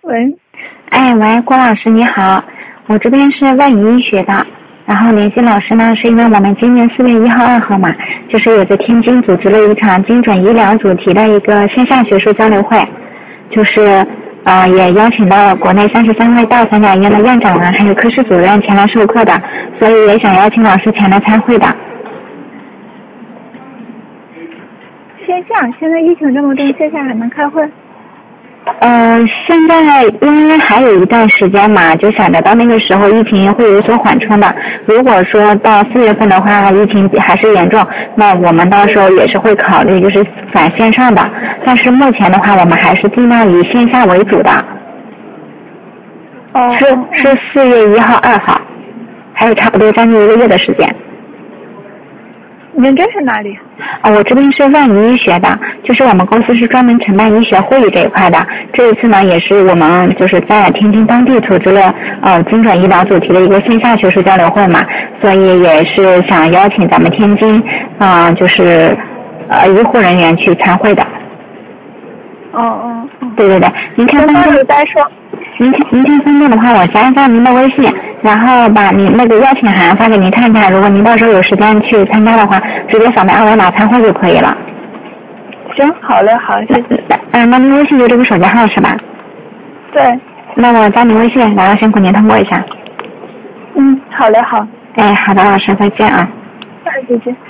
喂， 喂，郭老师你好，我这边是万宜医学的，然后联系老师呢，是因为我们今年4月1号、2号嘛，就是有在天津组织了一场精准医疗主题的一个线下学术交流会，就是也邀请到了国内33位大三甲医院的院长啊，还有科室主任前来授课的，所以也想邀请老师前来参会的。 线下，现在疫情这么重，线下还能开会？ 现在因为还有一段时间嘛，就想着到那个时候疫情会有所缓冲的。如果说到4月份的话，疫情还是严重，那我们到时候也是会考虑就是返线上的。但是目前的话，我们还是尽量以线下为主的。是4月1号、2号，还有差不多将近1个月的时间。 您这是哪里？ 我这边是万宜医学的，就是我们公司是专门承办医学会议这一块的。这一次呢，也是我们就是在天津当地组织了精准医疗主题的一个线下学术交流会嘛，所以也是想邀请咱们天津就是医护人员去参会的。对，您看方便再说。 您看方便的话，我加一下您的微信，然后把您那个邀请函发给您看看。如果您到时候有时间去参加的话，直接扫描2维码参会就可以了。 行，好嘞，好，谢谢。 那您微信就这个手机号是吧？ 对。 那我加您微信，然后辛苦您通过一下。 好嘞，好。 好的，老师再见啊。 再见。